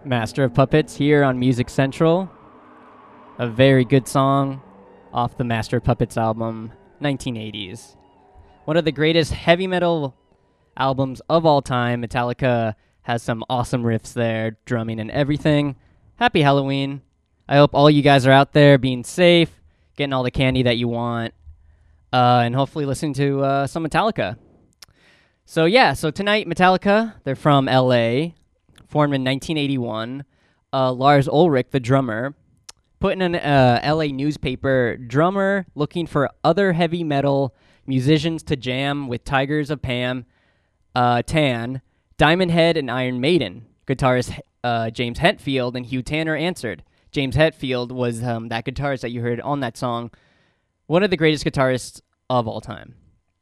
Master of Puppets here on Music Central. A very good song off the Master of Puppets album, 1980s. One of the greatest heavy metal albums of all time. Metallica has some awesome riffs there, drumming and everything. Happy Halloween. I hope all you guys are out there being safe, getting all the candy that you want, and hopefully listening to some Metallica. So tonight Metallica, they're from LA, formed in 1981. Lars Ulrich, the drummer, put in an LA newspaper, drummer looking for other heavy metal musicians to jam with Tigers of Pan, Tan, Diamond Head, and Iron Maiden. Guitarist James Hetfield and Hugh Tanner answered. James Hetfield was that guitarist that you heard on that song, one of the greatest guitarists of all time.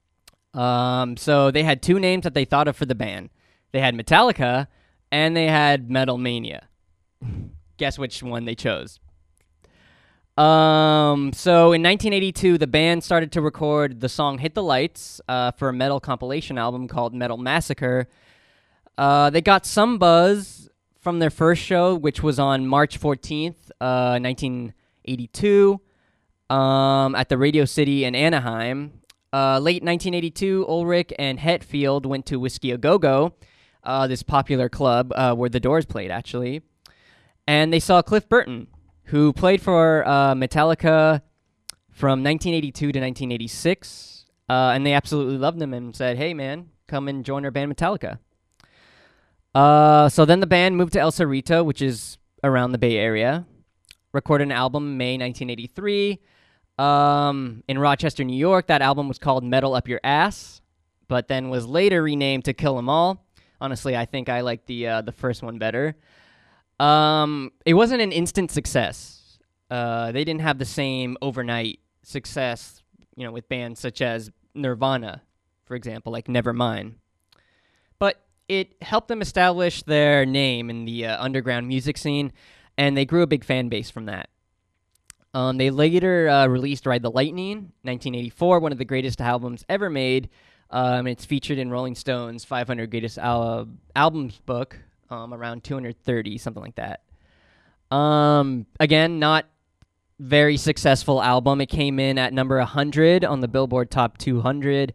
So they had two names that they thought of for the band. They had Metallica, and they had Metal Mania. Guess which one they chose. So in 1982, the band started to record the song Hit the Lights for a metal compilation album called Metal Massacre. They got some buzz from their first show, which was on March 14th, 1982, at the Radio City in Anaheim. Late 1982, Ulrich and Hetfield went to Whiskey A Go-Go, this popular club where the Doors played, actually. And they saw Cliff Burton, who played for Metallica from 1982 to 1986. And they absolutely loved him and said, hey, man, come and join our band Metallica. So then the band moved to El Cerrito, which is around the Bay Area, recorded an album May 1983. In Rochester, New York, that album was called Metal Up Your Ass, but then was later renamed to Kill 'Em All. Honestly, I think I like the first one better. It wasn't an instant success. They didn't have the same overnight success, with bands such as Nirvana, for example, like Nevermind. But it helped them establish their name in the underground music scene, and they grew a big fan base from that. They later released Ride the Lightning, 1984, one of the greatest albums ever made. It's featured in Rolling Stone's 500 Greatest Albums book, around 230, something like that. Again, not very successful album. It came in at number 100 on the Billboard Top 200.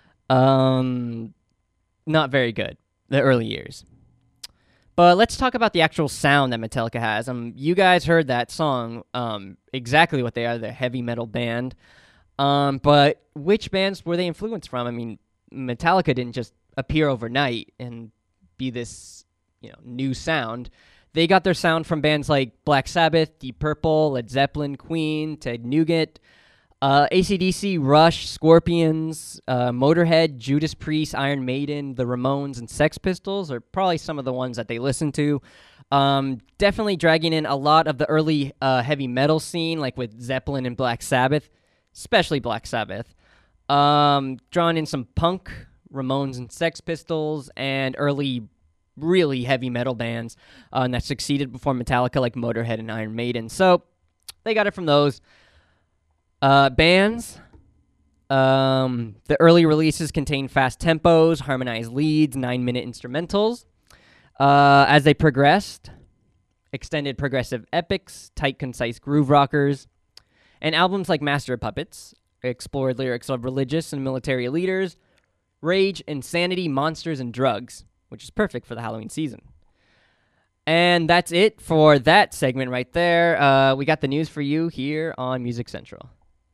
Not very good, the early years. But let's talk about the actual sound that Metallica has. You guys heard that song, exactly what they are, they're a heavy metal band. But which bands were they influenced from? Metallica didn't just appear overnight and be this, new sound. They got their sound from bands like Black Sabbath, Deep Purple, Led Zeppelin, Queen, Ted Nugent, AC/DC, Rush, Scorpions, Motorhead, Judas Priest, Iron Maiden, the Ramones, and Sex Pistols are probably some of the ones that they listen to. Definitely dragging in a lot of the early heavy metal scene, like with Zeppelin and Black Sabbath, especially Black Sabbath. Drawing in some punk, Ramones and Sex Pistols, and early really heavy metal bands that succeeded before Metallica, like Motorhead and Iron Maiden. So they got it from those. Bands. The early releases contain fast tempos, harmonized leads, 9-minute instrumentals. As they progressed, extended progressive epics, tight, concise groove rockers, and albums like Master of Puppets explored lyrics of religious and military leaders, rage, insanity, monsters, and drugs, which is perfect for the Halloween season. And that's it for that segment right there. We got the news for you here on Music Central.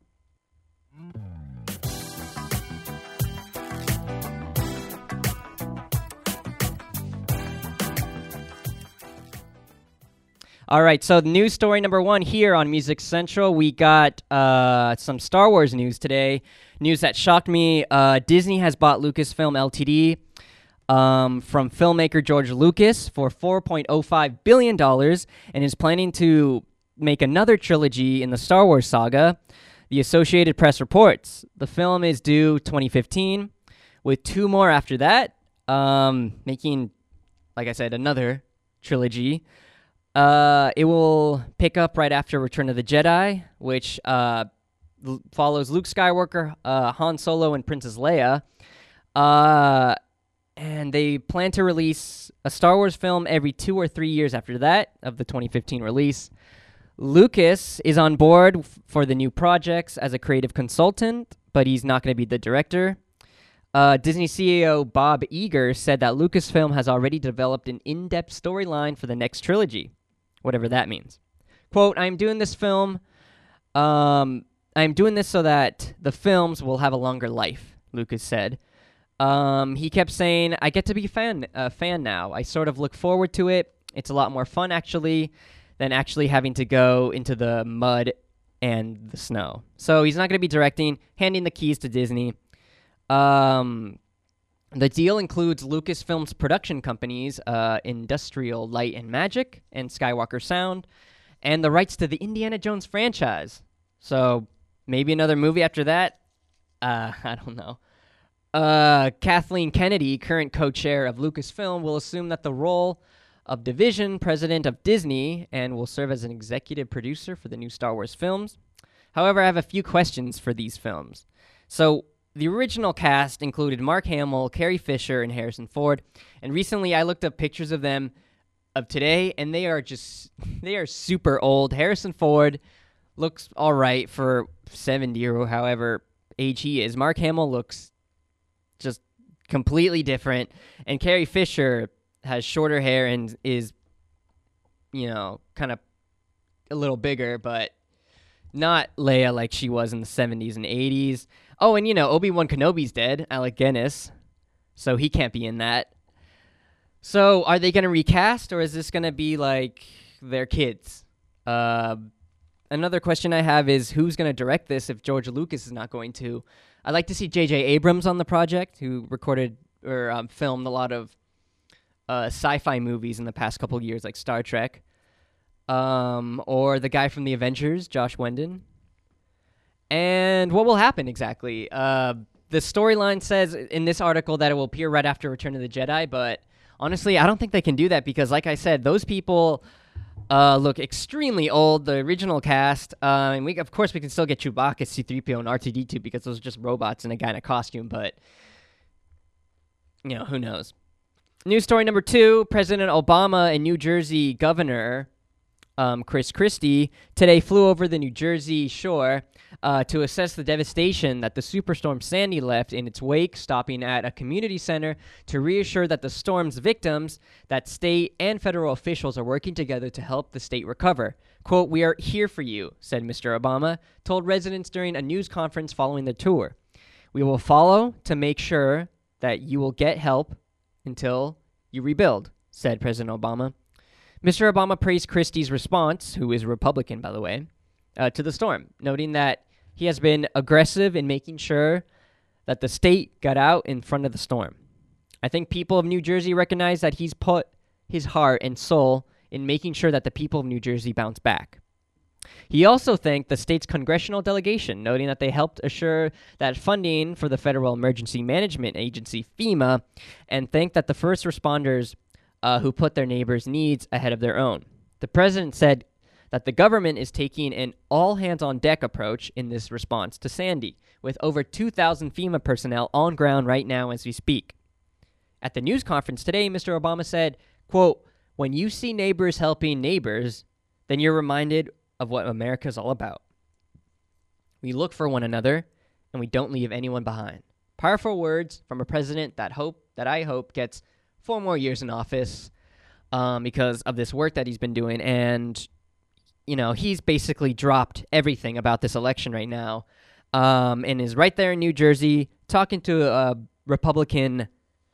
All right, so news story number one here on Music Central. We got some Star Wars news today. News that shocked me. Disney has bought Lucasfilm Ltd. From filmmaker George Lucas for $4.05 billion and is planning to make another trilogy in the Star Wars saga. The Associated Press reports the film is due 2015, with two more after that, making, like I said, another trilogy. It will pick up right after Return of the Jedi, which follows Luke Skywalker, Han Solo, and Princess Leia. And they plan to release a Star Wars film every 2 or 3 years after that of the 2015 release. Lucas is on board for the new projects as a creative consultant, but he's not going to be the director. Disney CEO Bob Iger said that Lucasfilm has already developed an in-depth storyline for the next trilogy, whatever that means. Quote, I'm doing this so that the films will have a longer life, Lucas said. He kept saying, I get to be a fan now. I sort of look forward to it. It's a lot more fun, actually, than actually having to go into the mud and the snow. So he's not going to be directing, handing the keys to Disney. The deal includes Lucasfilm's production companies, Industrial Light and Magic and Skywalker Sound, and the rights to the Indiana Jones franchise. So maybe another movie after that? I don't know. Kathleen Kennedy, current co-chair of Lucasfilm, will assume that the role of division president of Disney and will serve as an executive producer for the new Star Wars films. However, I have a few questions for these films. So, the original cast included Mark Hamill, Carrie Fisher, and Harrison Ford. And recently, I looked up pictures of them of today, and they are super old. Harrison Ford looks all right for 70 or however age he is. Mark Hamill looks just completely different. And Carrie Fisher has shorter hair and is, kind of a little bigger, but not Leia like she was in the 70s and 80s. Oh, and Obi-Wan Kenobi's dead, Alec Guinness, so he can't be in that. So are they going to recast, or is this going to be like their kids? Another question I have is who's going to direct this if George Lucas is not going to? I'd like to see J.J. Abrams on the project, who recorded or filmed a lot of sci-fi movies in the past couple of years, like Star Trek. Or the guy from the Avengers, Josh Whedon. And what will happen exactly? The storyline says in this article that it will appear right after Return of the Jedi, but honestly, I don't think they can do that because, like I said, those people look extremely old. The original cast, and we can still get Chewbacca, C-3PO, and R2-D2 because those are just robots and a guy in a costume, but who knows? News story number 2, President Obama and New Jersey Governor Chris Christie today flew over the New Jersey shore to assess the devastation that the superstorm Sandy left in its wake, stopping at a community center to reassure that the storm's victims, that state and federal officials are working together to help the state recover. Quote, we are here for you, said Mr. Obama, told residents during a news conference following the tour. We will follow to make sure that you will get help until you rebuild, said President Obama. Mr. Obama praised Christie's response, who is a Republican, by the way, to the storm, noting that he has been aggressive in making sure that the state got out in front of the storm. I think people of New Jersey recognize that he's put his heart and soul in making sure that the people of New Jersey bounce back. He also thanked the state's congressional delegation, noting that they helped assure that funding for the Federal Emergency Management Agency, FEMA, and thanked that the first responders who put their neighbors' needs ahead of their own. The president said that the government is taking an all-hands-on-deck approach in this response to Sandy, with over 2,000 FEMA personnel on ground right now as we speak. At the news conference today, Mr. Obama said, quote, when you see neighbors helping neighbors, then you're reminded of what America's all about. We look for one another, and we don't leave anyone behind. Powerful words from a president that I hope gets 4 more years in office because of this work that he's been doing. And, he's basically dropped everything about this election right now and is right there in New Jersey talking to a Republican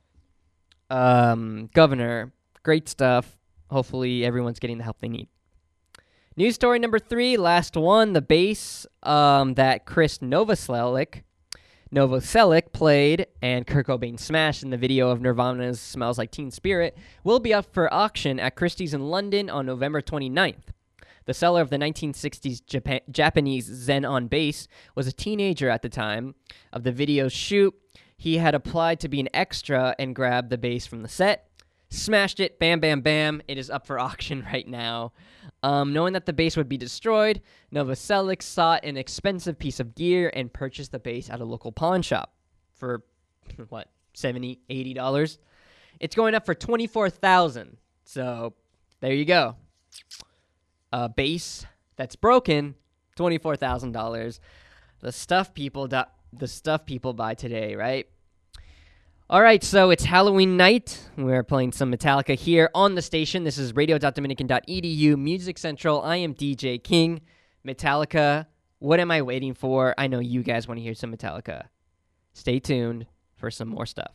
governor. Great stuff. Hopefully everyone's getting the help they need. News story number 3, last one, the bass that Chris Novoselic played and Kurt Cobain smashed in the video of Nirvana's Smells Like Teen Spirit will be up for auction at Christie's in London on November 29th. The seller of the 1960s Japanese Zen-on bass was a teenager at the time of the video's shoot. He had applied to be an extra and grabbed the bass from the set. Smashed it, bam, bam, bam. It is up for auction right now. Knowing that the bass would be destroyed, Novoselic sought an expensive piece of gear and purchased the bass at a local pawn shop for, $70, $80? It's going up for $24,000. So there you go. A bass that's broken, $24,000. The stuff people buy today, right? All right, so it's Halloween night. We're playing some Metallica here on the station. This is radio.dominican.edu, Music Central. I am DJ King. Metallica, what am I waiting for? I know you guys want to hear some Metallica. Stay tuned for some more stuff.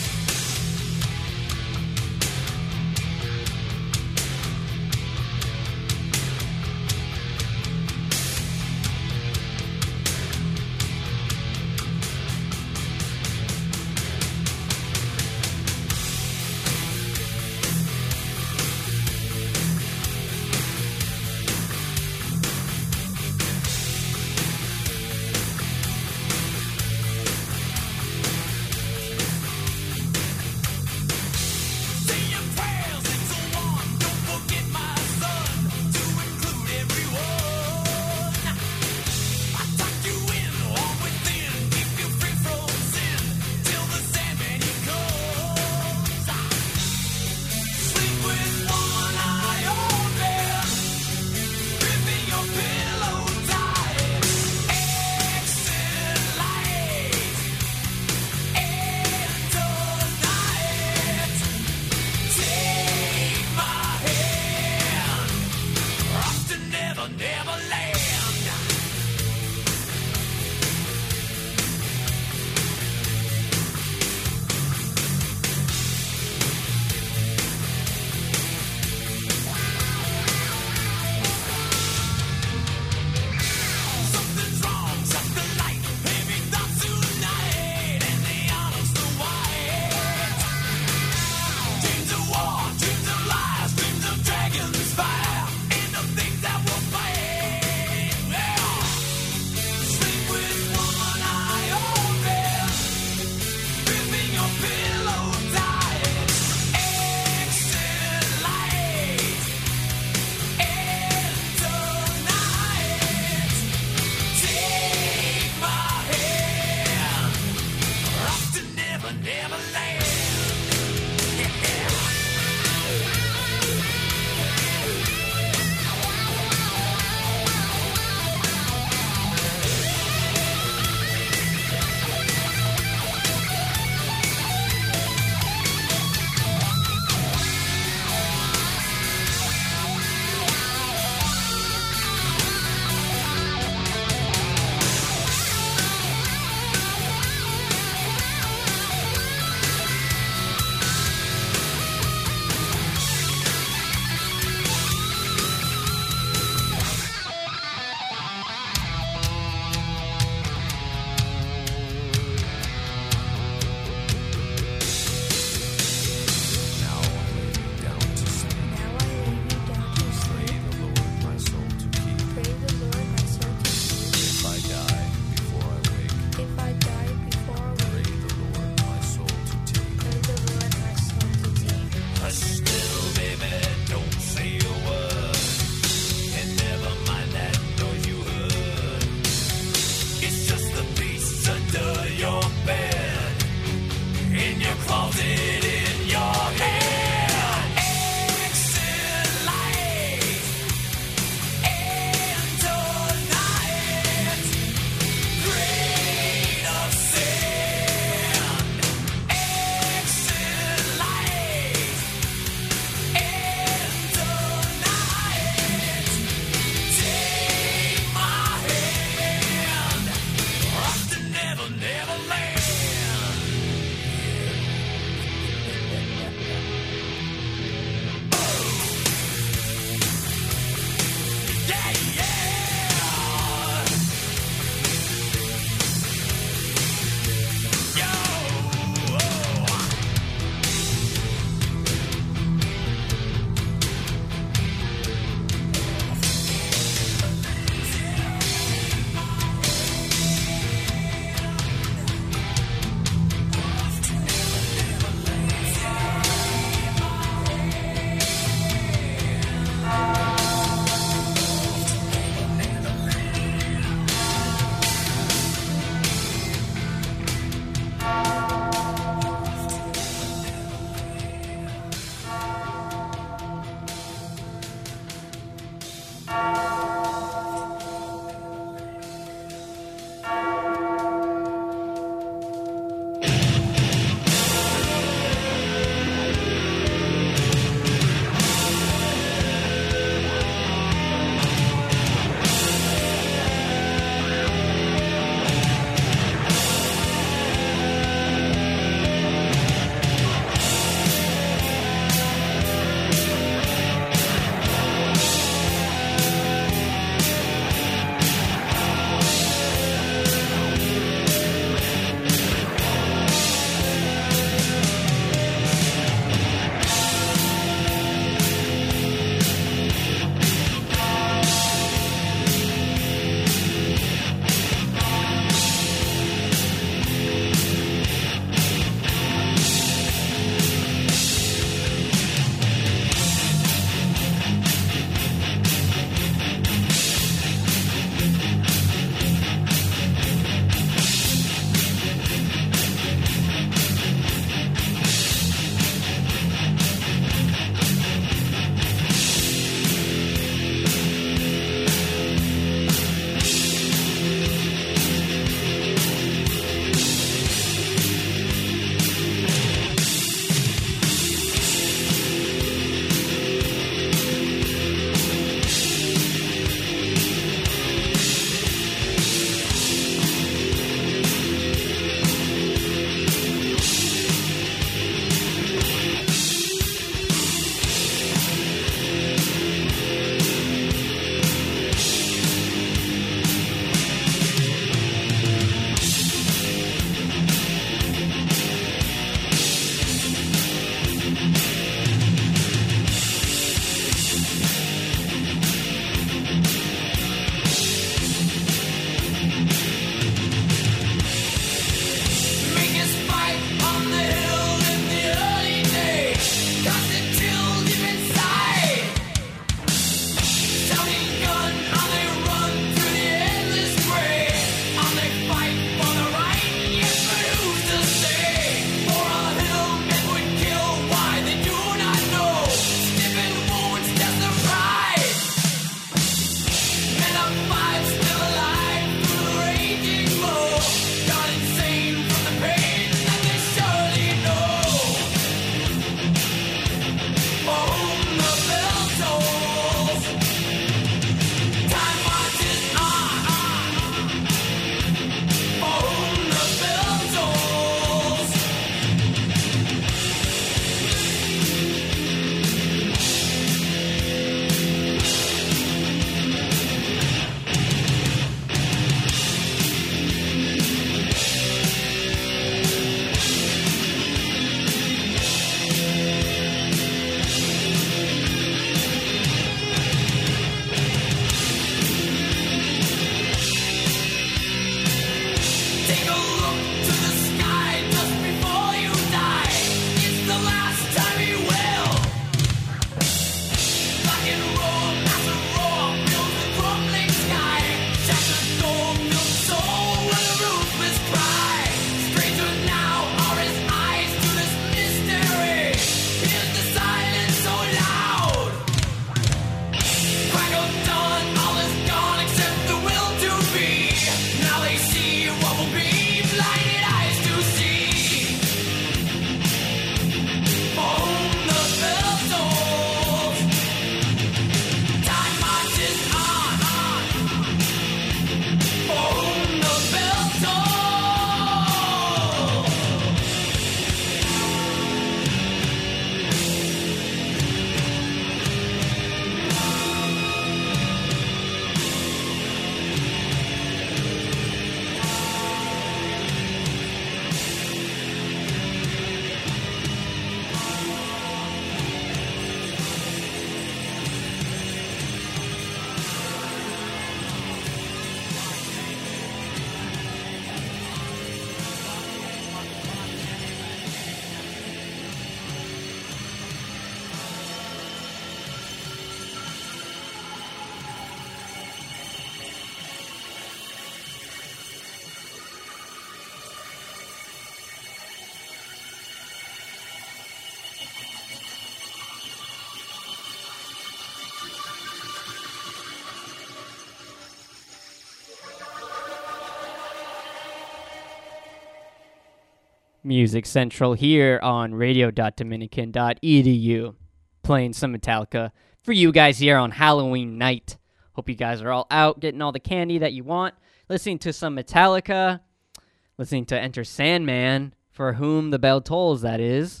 Music Central here on radio.dominican.edu. Playing some Metallica for you guys here on Halloween night. Hope you guys are all out getting all the candy that you want. Listening to some Metallica. Listening to Enter Sandman, For Whom the Bell Tolls, that is.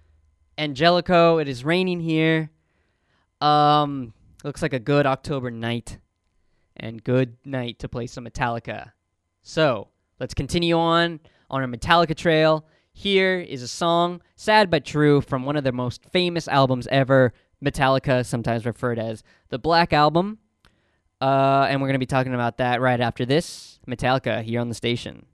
Angelico, It Is Raining Here. Looks like a good October night. And good night to play some Metallica. So, let's continue on our Metallica trail. Here is a song, Sad But True, from one of their most famous albums ever, Metallica, sometimes referred as the Black Album. And we're going to be talking about that right after this. Metallica here on the station.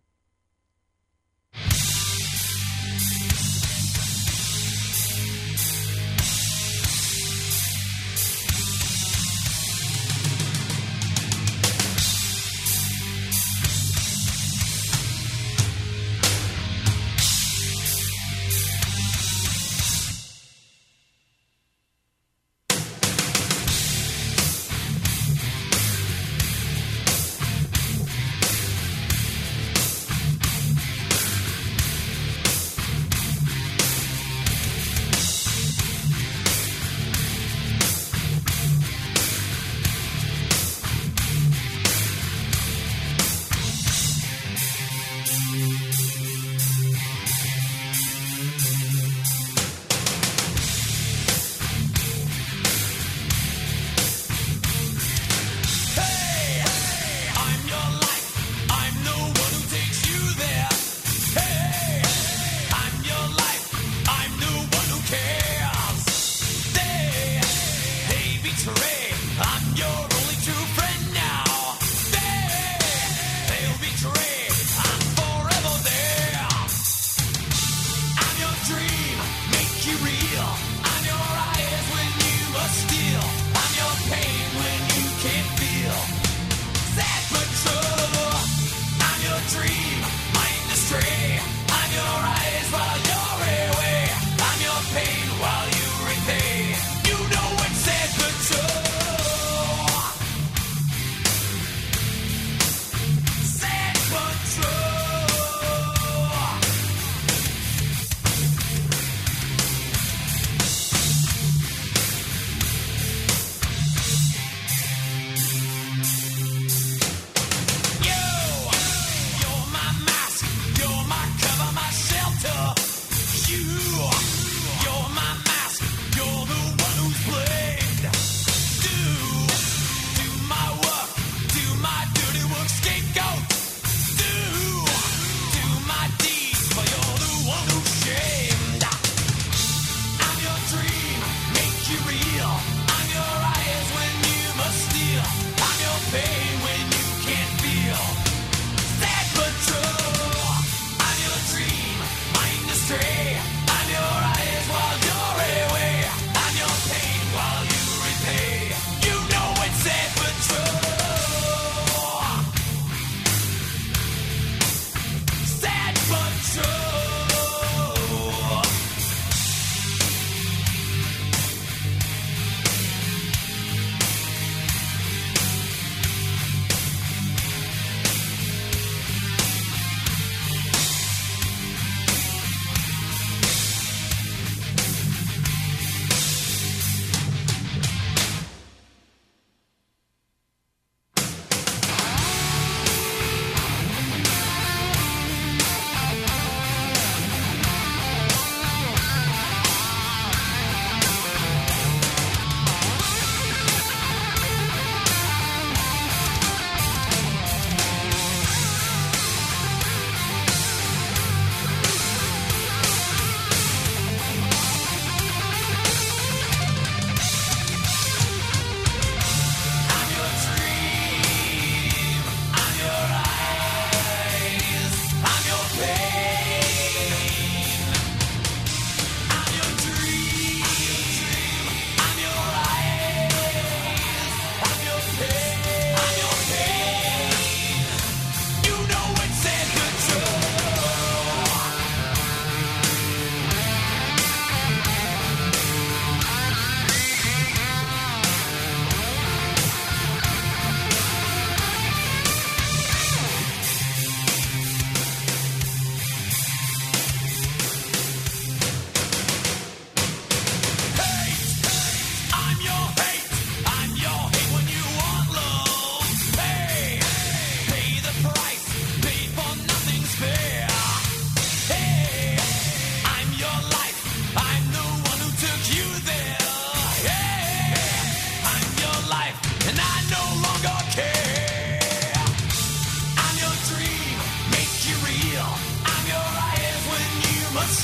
You're my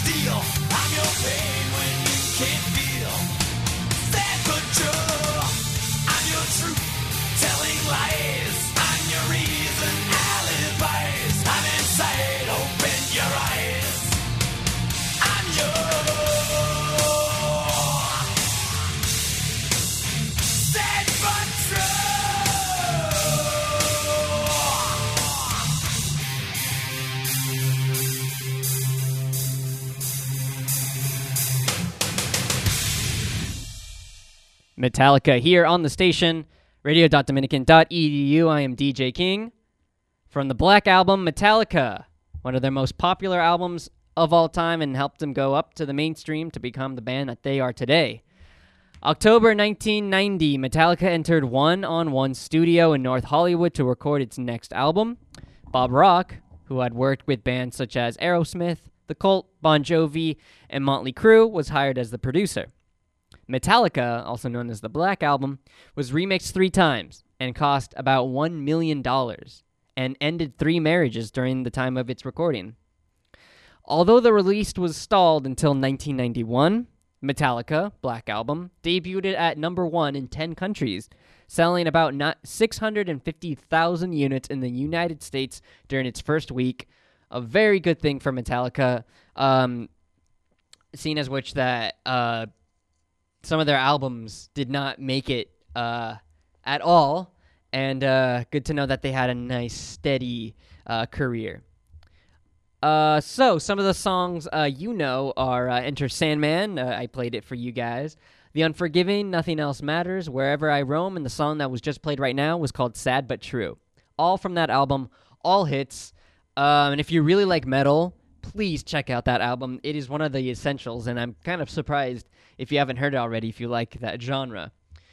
steel. I'm your pain when you can't feel. Sad but true. I'm your truth, telling lies. I'm your reason, alibis. I'm inside, open your eyes. I'm sad but true. Metallica here on the station, radio.dominican.edu. I am DJ King. From the Black Album, Metallica, one of their most popular albums of all time and helped them go up to the mainstream to become the band that they are today. October 1990, Metallica entered One on One Studio in North Hollywood to record its next album. Bob Rock, who had worked with bands such as Aerosmith, The Cult, Bon Jovi, and Motley Crue, was hired as the producer. Metallica, also known as the Black Album, was remixed 3 times and cost about $1 million and ended 3 marriages during the time of its recording. Although the release was stalled until 1991, Metallica, Black Album, debuted at number 1 in 10 countries, selling about 650,000 units in the United States during its first week. A very good thing for Metallica, seeing as which that some of their albums did not make it at all, and good to know that they had a nice, steady career. So, some of the songs are Enter Sandman, I played it for you guys. The Unforgiving, Nothing Else Matters, Wherever I Roam, and the song that was just played right now was called Sad But True. All from that album, all hits, and if you really like metal, please check out that album. It is one of the essentials, and I'm kind of surprised if you haven't heard it already, if you like that genre.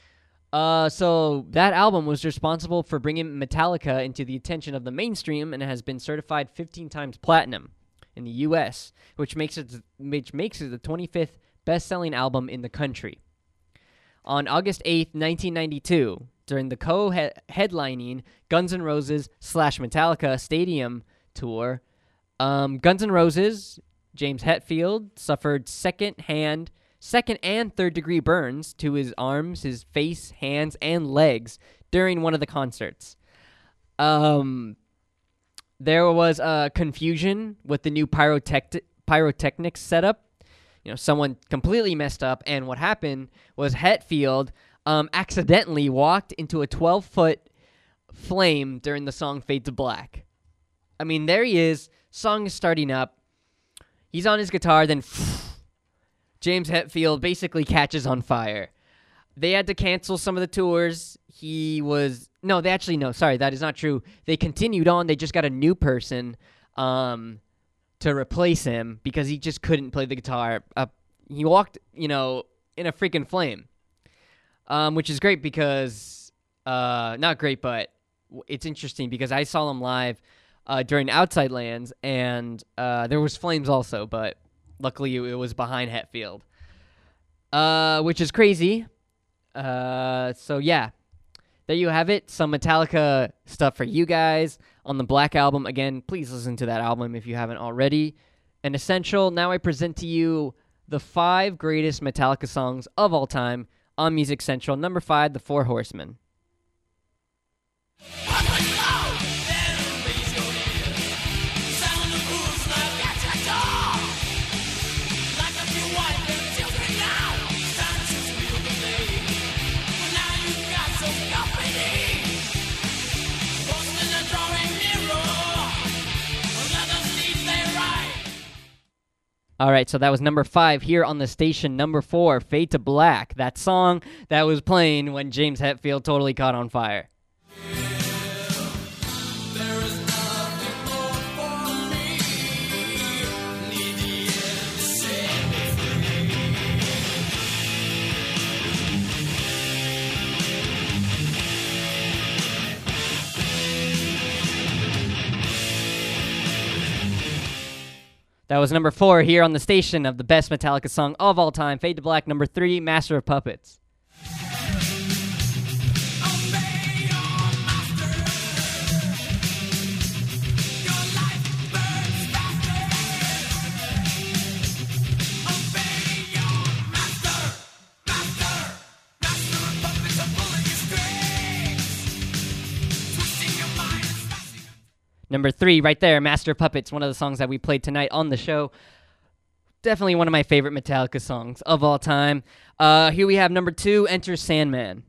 So that album was responsible for bringing Metallica into the attention of the mainstream and has been certified 15 times platinum in the U.S., which makes it the 25th best-selling album in the country. On August 8th, 1992, during the co-headlining Guns N' Roses / Metallica Stadium tour, Guns N' Roses, James Hetfield, suffered second and third-degree burns to his arms, his face, hands, and legs during one of the concerts. There was confusion with the new pyrotechnics setup. Someone completely messed up, and what happened was Hetfield accidentally walked into a 12-foot flame during the song Fade to Black. I mean, there he is. Song is starting up. He's on his guitar, then James Hetfield basically catches on fire. They had to cancel some of the tours. That is not true. They continued on. They just got a new person to replace him because he just couldn't play the guitar. He walked, in a freaking flame, which is great because, not great, but it's interesting because I saw him live during Outside Lands, and there was flames also, but luckily it was behind Hetfield, which is crazy. So yeah, there you have it. Some Metallica stuff for you guys on the Black Album. Again, please listen to that album if you haven't already. An essential. Now I present to you the 5 greatest Metallica songs of all time on Music Central. Number 5, The Four Horsemen. All right, so that was number 5 here on the station. Number 4, Fade to Black, that song that was playing when James Hetfield totally caught on fire. That was number 4 here on the station of the best Metallica song of all time, Fade to Black. Number 3, Master of Puppets. Number 3, right there, Master of Puppets, one of the songs that we played tonight on the show. Definitely one of my favorite Metallica songs of all time. Here we have number 2, Enter Sandman.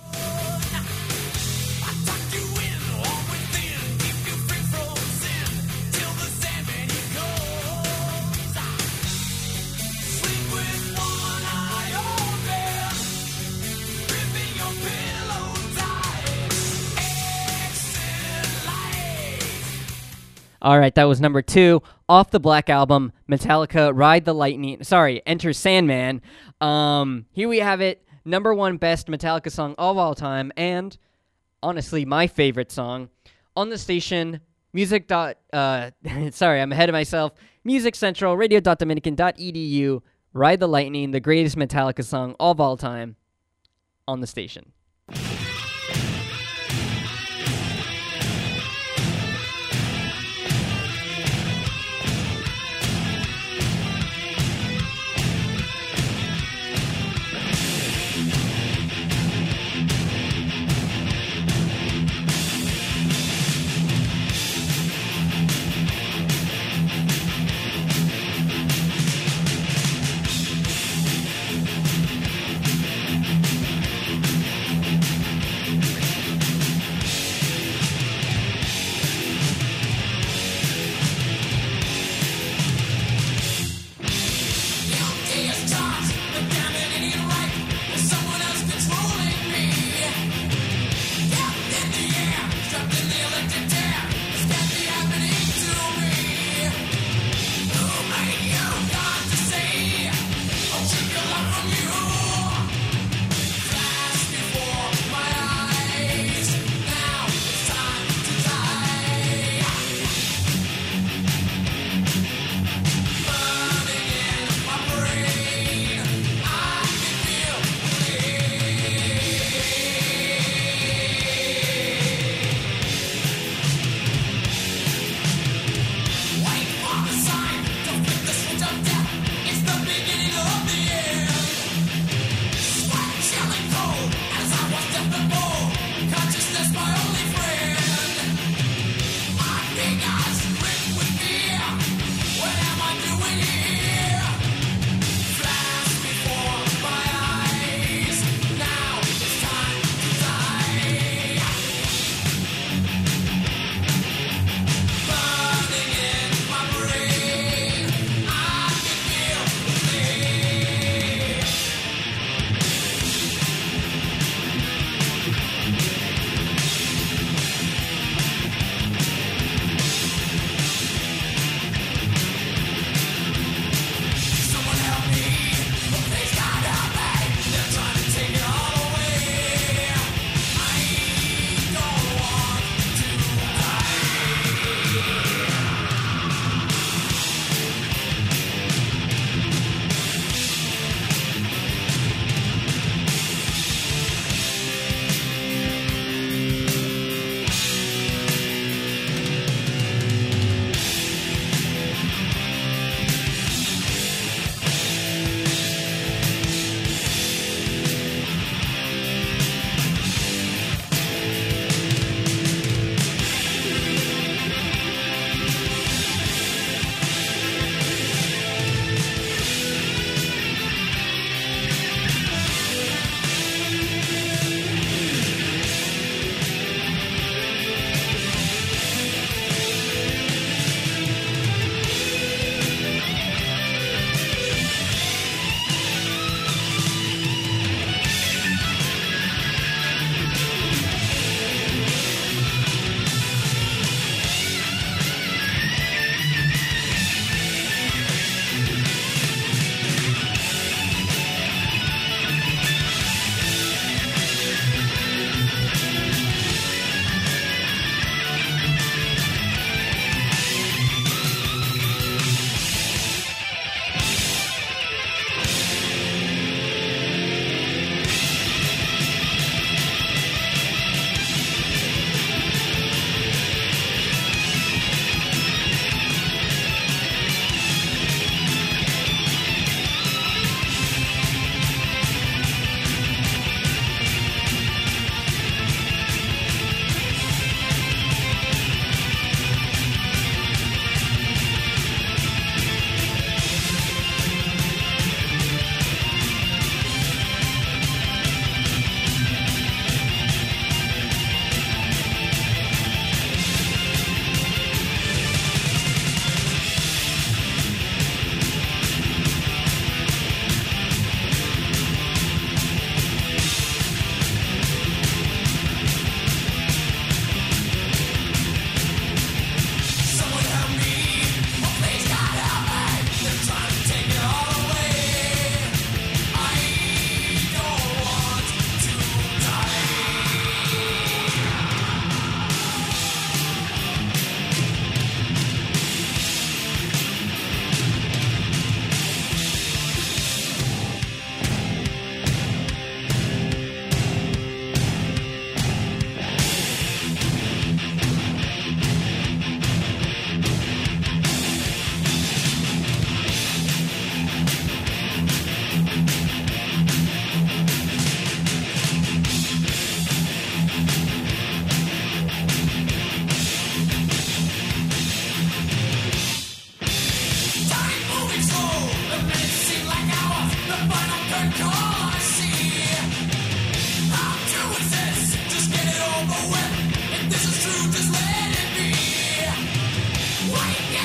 All right, that was number 2 off the Black Album, Metallica, Enter Sandman. Here we have it, number 1 best Metallica song of all time, and honestly, my favorite song on the station. Sorry, I'm ahead of myself. Music Central, radio.dominican.edu, Ride the Lightning, the greatest Metallica song of all time on the station.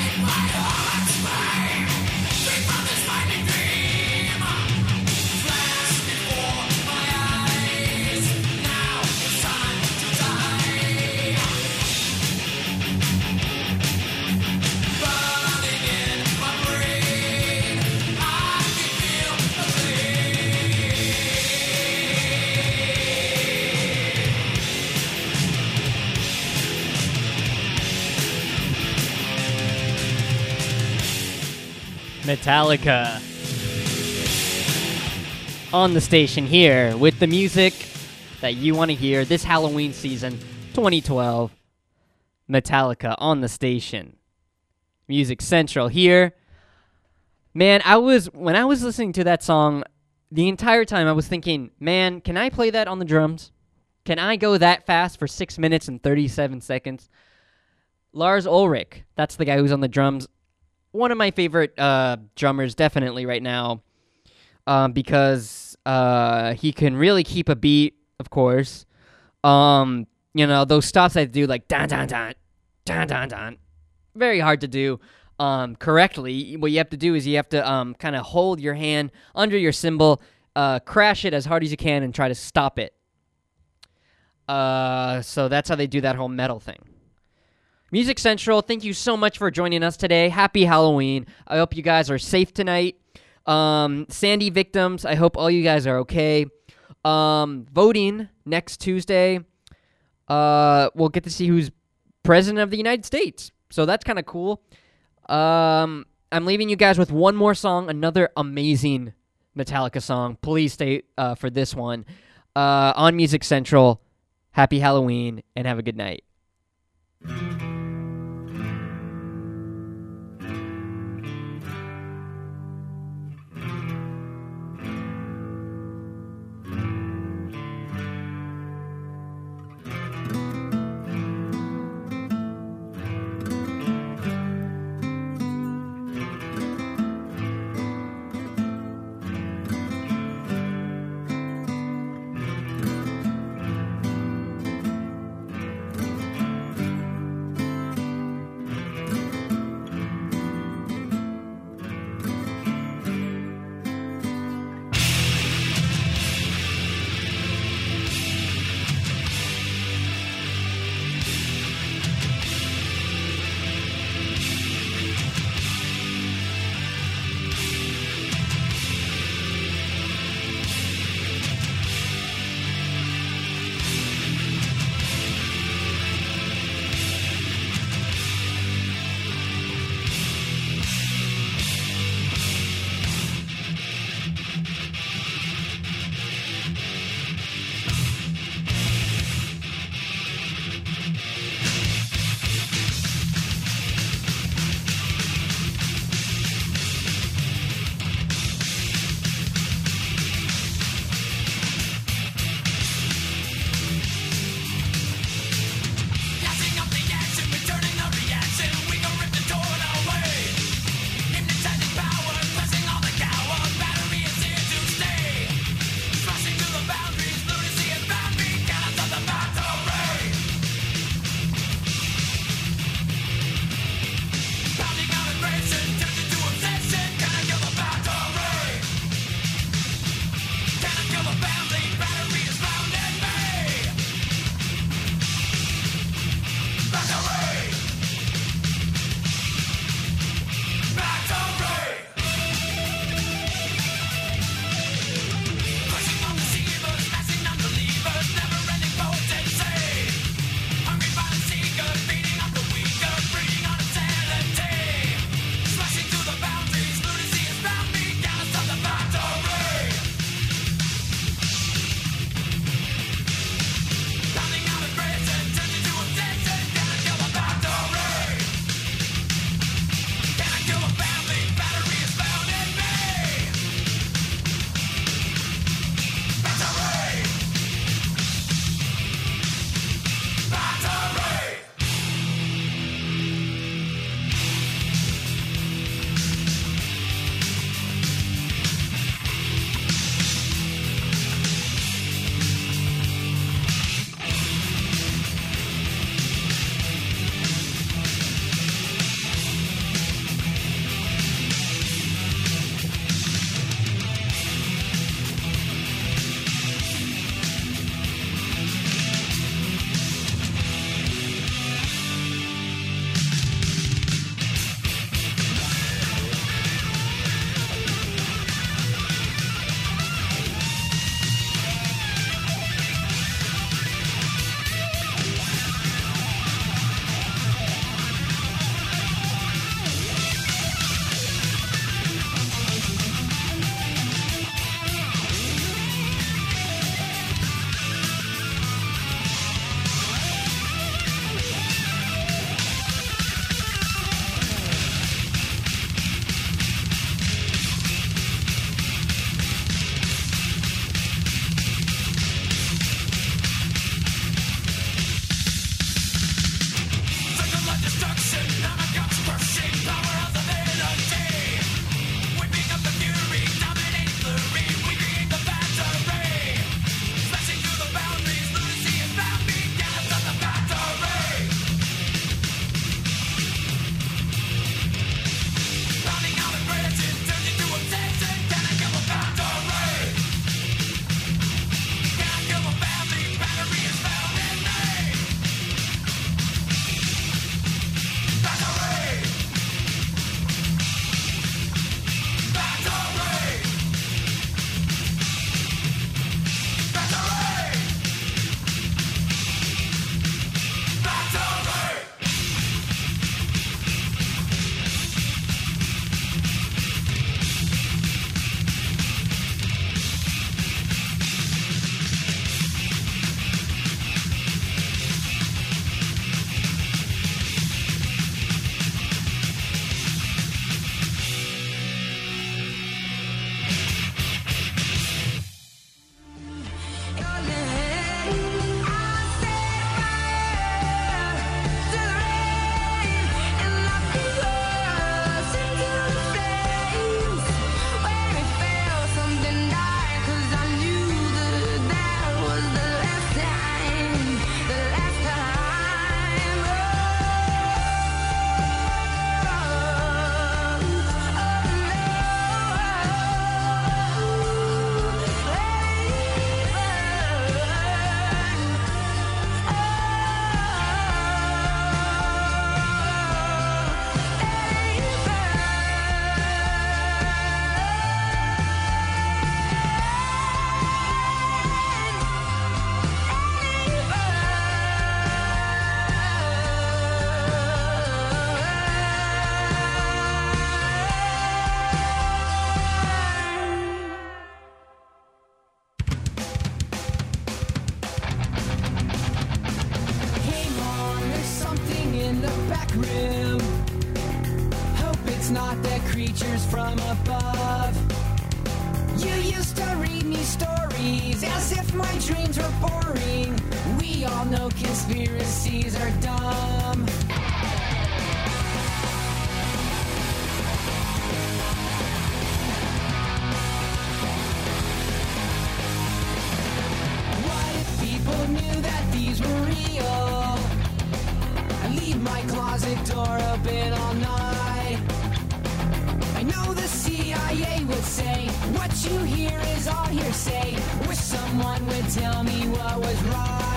Metallica on the station here with the music that you want to hear this Halloween season 2012. Metallica on the station. Music Central here. Man, when I was listening to that song the entire time, I was thinking, man, can I play that on the drums? Can I go that fast for 6 minutes and 37 seconds? Lars Ulrich, that's the guy who's on the drums. One of my favorite drummers definitely right now because he can really keep a beat, of course. You know, those stops I do like dan dan dan, dan dan dan. Very hard to do correctly. What you have to do is you have to kind of hold your hand under your cymbal, crash it as hard as you can, and try to stop it. So that's how they do that whole metal thing. Music Central, thank you so much for joining us today. Happy Halloween. I hope you guys are safe tonight. Sandy victims, I hope all you guys are okay. Voting next Tuesday. We'll get to see who's president of the United States. So that's kind of cool. I'm leaving you guys with one more song, another amazing Metallica song. Please stay for this one. On Music Central, happy Halloween, and have a good night. it's not the creatures from above. You used to read me stories as if my dreams were boring. We all know conspiracies are dumb. What if people knew that these were real? I leave my closet door open all night. I know the CIA would say what you hear is all hearsay. Wish someone would tell me what was right.